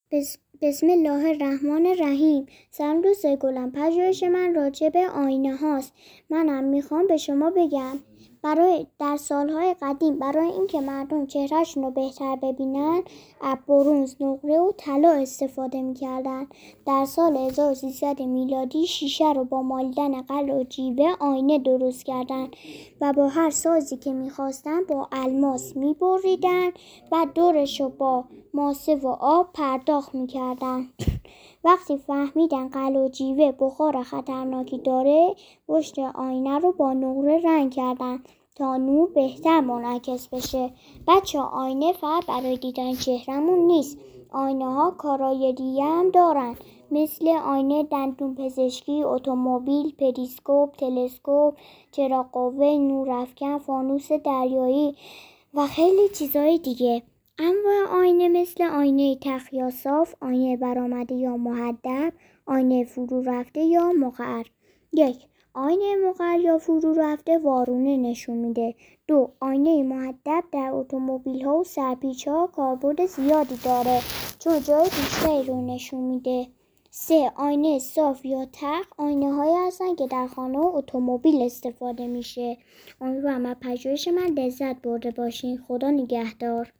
بسم الله الرحمن الرحیم. سلام دوستای گلم. پژوهش من راجع به آینه هاست. منم میخوام به شما بگم در سالهای قدیم برای اینکه مردم چهرهشون رو بهتر ببینن از برنز، نقره و طلا استفاده میکردن. در سال 1300 میلادی شیشه رو با مالیدن قلع و جیوه آینه درست کردن و با هر سازی که میخواستن با الماس میبریدن و دورش رو با ماسه و آب پرداخت میکردن. وقتی فهمیدن قلع و جیوه بخار خطرناکی داره، پشت آینه رو با نقره رنگ کردن تا نور بهتر منعکس بشه. بچه آینه فقط برای دیدن چهرمون نیست. آینه ها کارای دیگه هم دارن، مثل آینه دندون پزشکی، اتومبیل، پریسکوپ، تلسکوپ، چراغ قوه، نورافکن، فانوس دریایی و خیلی چیزای دیگه. انواع آینه مثل آینه تخت یا صاف، آینه برآمده یا محدب، آینه فرو رفته یا مقعر. 1. آینه مقعر یا فرو رفته وارونه نشون میده. 2. آینه محدب در اتومبیل ها و سرپیچ ها کاربرد زیادی داره چون جای بیشتری رو نشون میده. 3. آینه صاف یا تخت آینه هایی هستن که در خانه و اتومبیل استفاده میشه. امیدوارم از پژوهش من لذت برده باشین. خدا نگهدار.